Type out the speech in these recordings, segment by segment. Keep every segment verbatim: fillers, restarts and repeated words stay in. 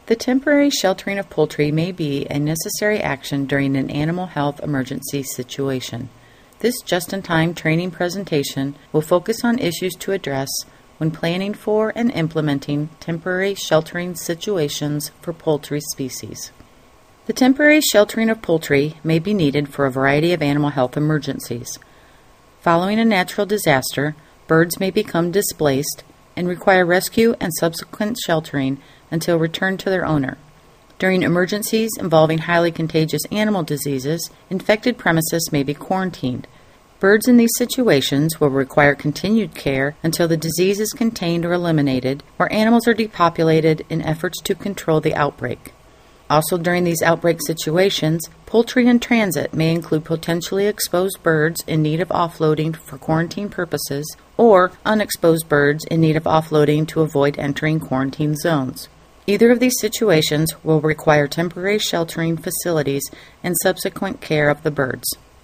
The temporary sheltering of poultry may be a necessary action during an animal health emergency situation. This just-in-time training presentation will focus on issues to address when planning for and implementing temporary sheltering situations for poultry species. The temporary sheltering of poultry may be needed for a variety of animal health emergencies. Following a natural disaster, birds may become displaced and require rescue and subsequent sheltering until returned to their owner. During emergencies involving highly contagious animal diseases, infected premises may be quarantined. Birds in these situations will require continued care until the disease is contained or eliminated, or animals are depopulated in efforts to control the outbreak. Also during these outbreak situations, poultry in transit may include potentially exposed birds in need of offloading for quarantine purposes, or unexposed birds in need of offloading to avoid entering quarantine zones. Either of these situations will require temporary sheltering facilities and subsequent care of the birds.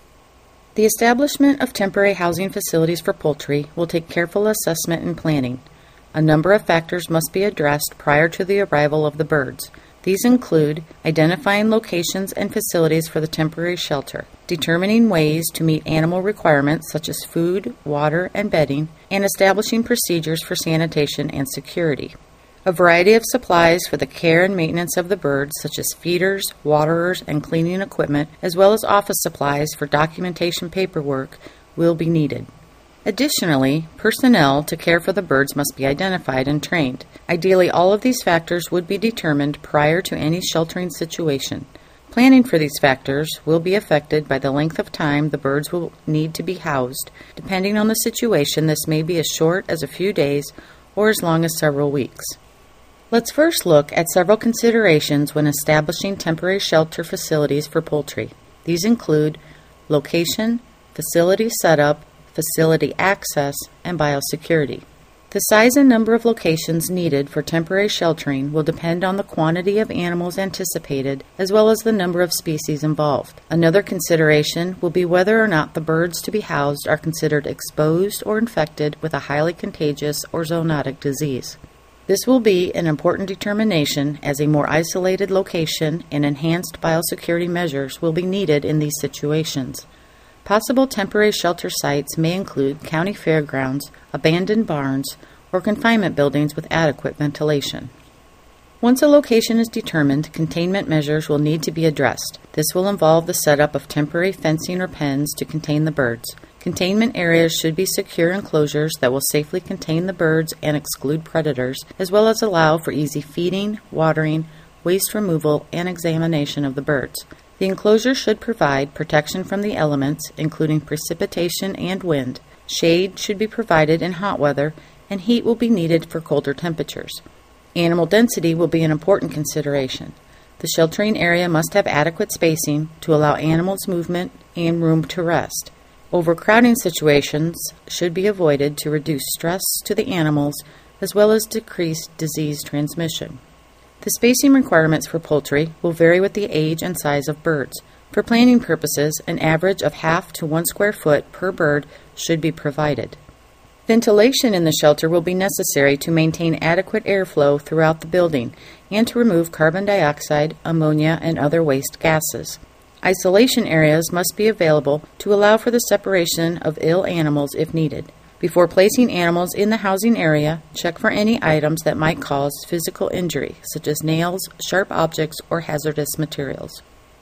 The establishment of temporary housing facilities for poultry will take careful assessment and planning. A number of factors must be addressed prior to the arrival of the birds. These include identifying locations and facilities for the temporary shelter, determining ways to meet animal requirements such as food, water, and bedding, and establishing procedures for sanitation and security. A variety of supplies for the care and maintenance of the birds, such as feeders, waterers, and cleaning equipment, as well as office supplies for documentation paperwork, will be needed. Additionally, personnel to care for the birds must be identified and trained. Ideally, all of these factors would be determined prior to any sheltering situation. Planning for these factors will be affected by the length of time the birds will need to be housed. Depending on the situation, this may be as short as a few days or as long as several weeks. Let's first look at several considerations when establishing temporary shelter facilities for poultry. These include location, facility setup, facility access, and biosecurity. The size and number of locations needed for temporary sheltering will depend on the quantity of animals anticipated as well as the number of species involved. Another consideration will be whether or not the birds to be housed are considered exposed or infected with a highly contagious or zoonotic disease. This will be an important determination as a more isolated location and enhanced biosecurity measures will be needed in these situations. Possible temporary shelter sites may include county fairgrounds, abandoned barns, or confinement buildings with adequate ventilation. Once a location is determined, containment measures will need to be addressed. This will involve the setup of temporary fencing or pens to contain the birds. Containment areas should be secure enclosures that will safely contain the birds and exclude predators, as well as allow for easy feeding, watering, waste removal, and examination of the birds. The enclosure should provide protection from the elements, including precipitation and wind. Shade should be provided in hot weather, and heat will be needed for colder temperatures. Animal density will be an important consideration. The sheltering area must have adequate spacing to allow animals movement and room to rest. Overcrowding situations should be avoided to reduce stress to the animals as well as decrease disease transmission. The spacing requirements for poultry will vary with the age and size of birds. For planning purposes, an average of half to one square foot per bird should be provided. Ventilation in the shelter will be necessary to maintain adequate airflow throughout the building and to remove carbon dioxide, ammonia, and other waste gases. Isolation areas must be available to allow for the separation of ill animals if needed. Before placing animals in the housing area, check for any items that might cause physical injury, such as nails, sharp objects, or hazardous materials.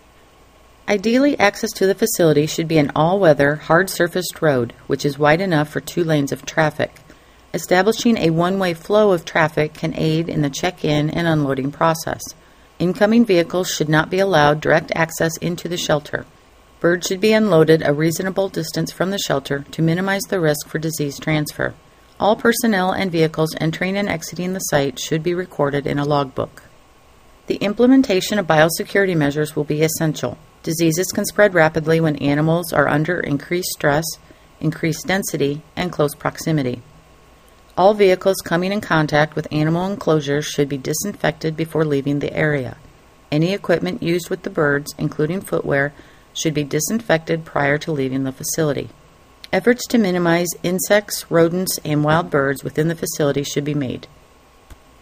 Ideally, access to the facility should be an all-weather, hard-surfaced road, which is wide enough for two lanes of traffic. Establishing a one-way flow of traffic can aid in the check-in and unloading process. Incoming vehicles should not be allowed direct access into the shelter. Birds should be unloaded a reasonable distance from the shelter to minimize the risk for disease transfer. All personnel and vehicles entering and exiting the site should be recorded in a logbook. The implementation of biosecurity measures will be essential. Diseases can spread rapidly when animals are under increased stress, increased density, and close proximity. All vehicles coming in contact with animal enclosures should be disinfected before leaving the area. Any equipment used with the birds, including footwear, should be disinfected prior to leaving the facility. Efforts to minimize insects, rodents, and wild birds within the facility should be made.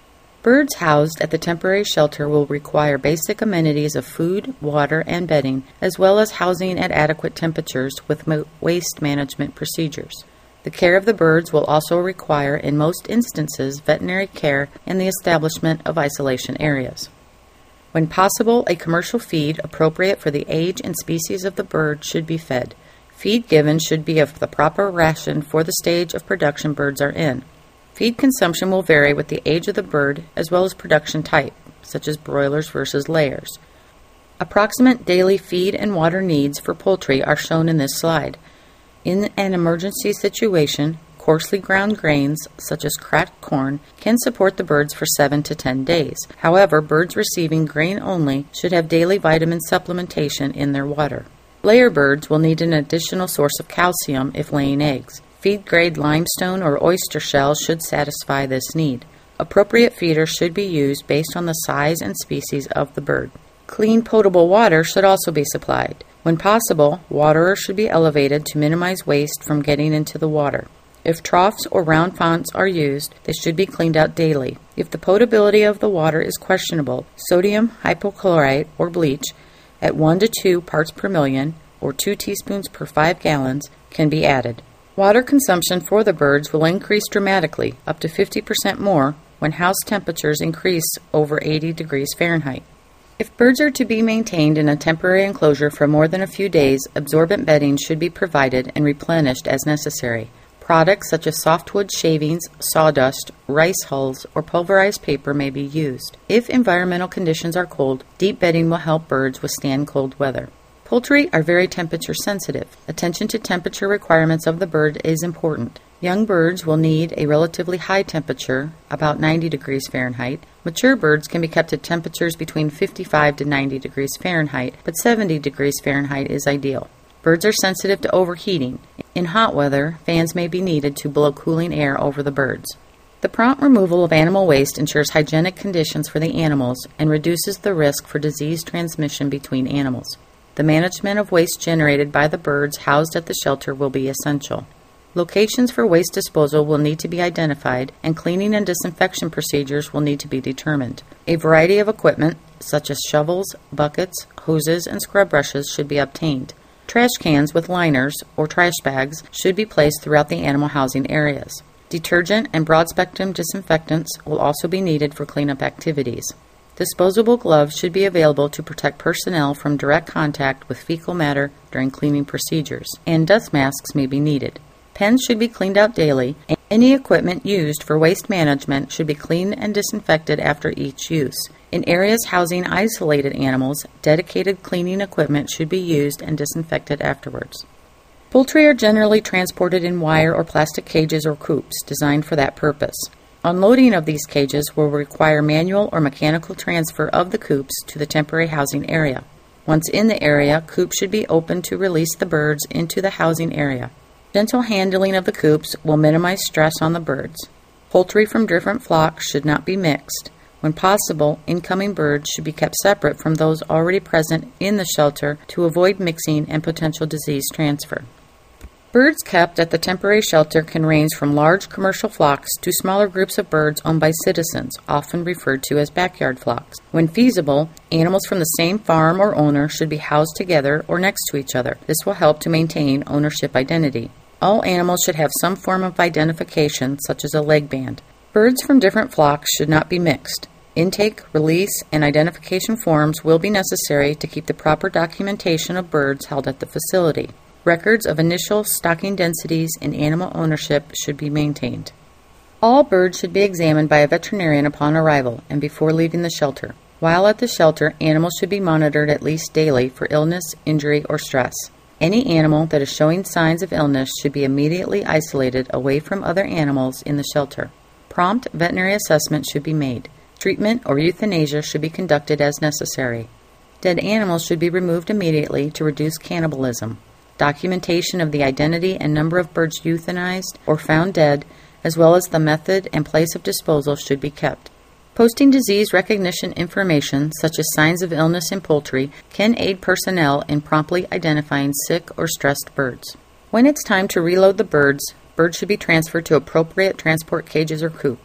Birds housed at the temporary shelter will require basic amenities of food, water, and bedding, as well as housing at adequate temperatures with mo- waste management procedures. The care of the birds will also require, in most instances, veterinary care and the establishment of isolation areas. When possible, a commercial feed appropriate for the age and species of the bird should be fed. Feed given should be of the proper ration for the stage of production birds are in. Feed consumption will vary with the age of the bird as well as production type, such as broilers versus layers. Approximate daily feed and water needs for poultry are shown in this slide. In an emergency situation, coarsely ground grains, such as cracked corn, can support the birds for seven to ten days. However, birds receiving grain only should have daily vitamin supplementation in their water. Layer birds will need an additional source of calcium if laying eggs. Feed-grade limestone or oyster shells should satisfy this need. Appropriate feeders should be used based on the size and species of the bird. Clean, potable water should also be supplied. When possible, waterers should be elevated to minimize waste from getting into the water. If troughs or round fonts are used, they should be cleaned out daily. If the potability of the water is questionable, sodium hypochlorite or bleach at one to two parts per million or two teaspoons per five gallons can be added. Water consumption for the birds will increase dramatically, up to fifty percent more, when house temperatures increase over eighty degrees Fahrenheit. If birds are to be maintained in a temporary enclosure for more than a few days, absorbent bedding should be provided and replenished as necessary. Products such as softwood shavings, sawdust, rice hulls, or pulverized paper may be used. If environmental conditions are cold, deep bedding will help birds withstand cold weather. Poultry are very temperature sensitive. Attention to temperature requirements of the bird is important. Young birds will need a relatively high temperature, about ninety degrees Fahrenheit. Mature birds can be kept at temperatures between fifty-five to ninety degrees Fahrenheit, but seventy degrees Fahrenheit is ideal. Birds are sensitive to overheating. In hot weather, fans may be needed to blow cooling air over the birds. The prompt removal of animal waste ensures hygienic conditions for the animals and reduces the risk for disease transmission between animals. The management of waste generated by the birds housed at the shelter will be essential. Locations for waste disposal will need to be identified, and cleaning and disinfection procedures will need to be determined. A variety of equipment, such as shovels, buckets, hoses, and scrub brushes, should be obtained. Trash cans with liners or trash bags should be placed throughout the animal housing areas. Detergent and broad-spectrum disinfectants will also be needed for cleanup activities. Disposable gloves should be available to protect personnel from direct contact with fecal matter during cleaning procedures, and dust masks may be needed. Pens should be cleaned out daily, and any equipment used for waste management should be cleaned and disinfected after each use. In areas housing isolated animals, dedicated cleaning equipment should be used and disinfected afterwards. Poultry are generally transported in wire or plastic cages or coops designed for that purpose. Unloading of these cages will require manual or mechanical transfer of the coops to the temporary housing area. Once in the area, coops should be opened to release the birds into the housing area. Gentle handling of the coops will minimize stress on the birds. Poultry from different flocks should not be mixed. When possible, incoming birds should be kept separate from those already present in the shelter to avoid mixing and potential disease transfer. Birds kept at the temporary shelter can range from large commercial flocks to smaller groups of birds owned by citizens, often referred to as backyard flocks. When feasible, animals from the same farm or owner should be housed together or next to each other. This will help to maintain ownership identity. All animals should have some form of identification, such as a leg band. Birds from different flocks should not be mixed. Intake, release, and identification forms will be necessary to keep the proper documentation of birds held at the facility. Records of initial stocking densities and animal ownership should be maintained. All birds should be examined by a veterinarian upon arrival and before leaving the shelter. While at the shelter, animals should be monitored at least daily for illness, injury, or stress. Any animal that is showing signs of illness should be immediately isolated away from other animals in the shelter. Prompt veterinary assessment should be made. Treatment or euthanasia should be conducted as necessary. Dead animals should be removed immediately to reduce cannibalism. Documentation of the identity and number of birds euthanized or found dead, as well as the method and place of disposal, should be kept. Posting disease recognition information, such as signs of illness in poultry, can aid personnel in promptly identifying sick or stressed birds. When it's time to reload the birds, birds should be transferred to appropriate transport cages or coops.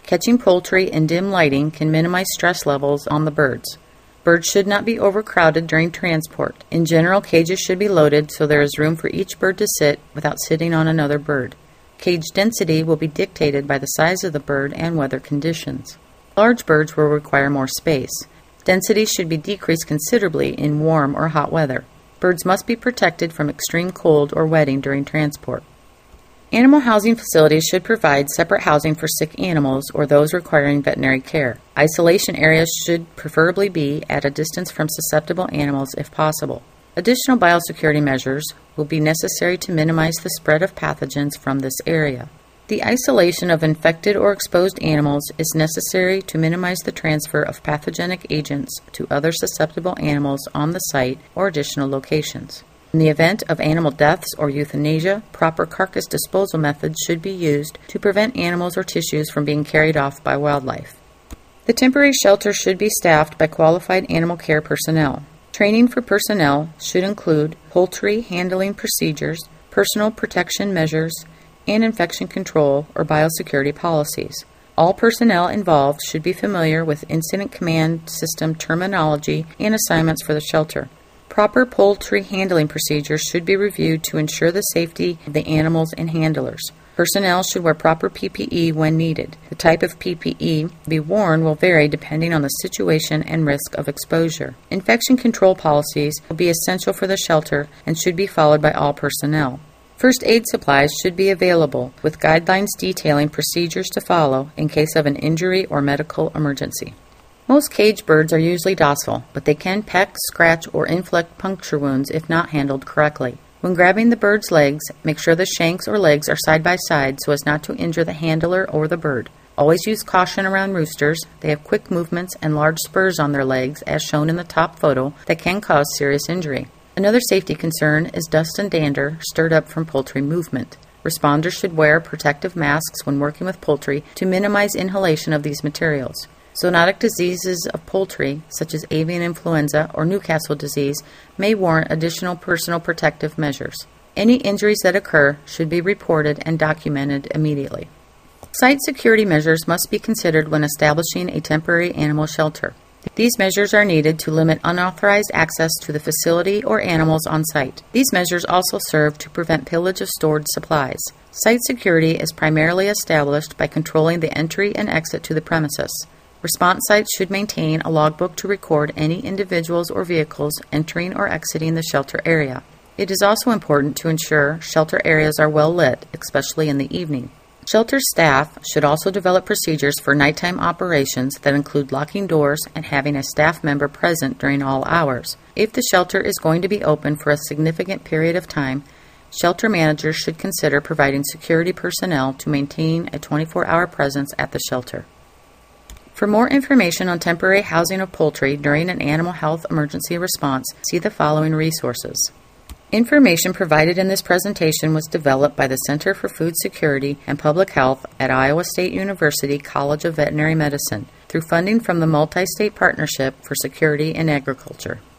Catching poultry in dim lighting can minimize stress levels on the birds. Birds should not be overcrowded during transport. In general, cages should be loaded so there is room for each bird to sit without sitting on another bird. Cage density will be dictated by the size of the bird and weather conditions. Large birds will require more space. Density should be decreased considerably in warm or hot weather. Birds must be protected from extreme cold or wetting during transport. Animal housing facilities should provide separate housing for sick animals or those requiring veterinary care. Isolation areas should preferably be at a distance from susceptible animals if possible. Additional biosecurity measures will be necessary to minimize the spread of pathogens from this area. The isolation of infected or exposed animals is necessary to minimize the transfer of pathogenic agents to other susceptible animals on the site or additional locations. In the event of animal deaths or euthanasia, proper carcass disposal methods should be used to prevent animals or tissues from being carried off by wildlife. The temporary shelter should be staffed by qualified animal care personnel. Training for personnel should include poultry handling procedures, personal protection measures, and infection control or biosecurity policies. All personnel involved should be familiar with incident command system terminology and assignments for the shelter. Proper poultry handling procedures should be reviewed to ensure the safety of the animals and handlers. Personnel should wear proper P P E when needed. The type of P P E to be worn will vary depending on the situation and risk of exposure. Infection control policies will be essential for the shelter and should be followed by all personnel. First aid supplies should be available, with guidelines detailing procedures to follow in case of an injury or medical emergency. Most cage birds are usually docile, but they can peck, scratch, or inflict puncture wounds if not handled correctly. When grabbing the bird's legs, make sure the shanks or legs are side by side so as not to injure the handler or the bird. Always use caution around roosters. They have quick movements and large spurs on their legs, as shown in the top photo, that can cause serious injury. Another safety concern is dust and dander stirred up from poultry movement. Responders should wear protective masks when working with poultry to minimize inhalation of these materials. Zoonotic diseases of poultry, such as avian influenza or Newcastle disease, may warrant additional personal protective measures. Any injuries that occur should be reported and documented immediately. Site security measures must be considered when establishing a temporary animal shelter. These measures are needed to limit unauthorized access to the facility or animals on site. These measures also serve to prevent pillage of stored supplies. Site security is primarily established by controlling the entry and exit to the premises. Response sites should maintain a logbook to record any individuals or vehicles entering or exiting the shelter area. It is also important to ensure shelter areas are well lit, especially in the evening. Shelter staff should also develop procedures for nighttime operations that include locking doors and having a staff member present during all hours. If the shelter is going to be open for a significant period of time, shelter managers should consider providing security personnel to maintain a twenty-four hour presence at the shelter. For more information on temporary housing of poultry during an animal health emergency response, see the following resources. Information provided in this presentation was developed by the Center for Food Security and Public Health at Iowa State University College of Veterinary Medicine through funding from the Multi-State Partnership for Security in Agriculture.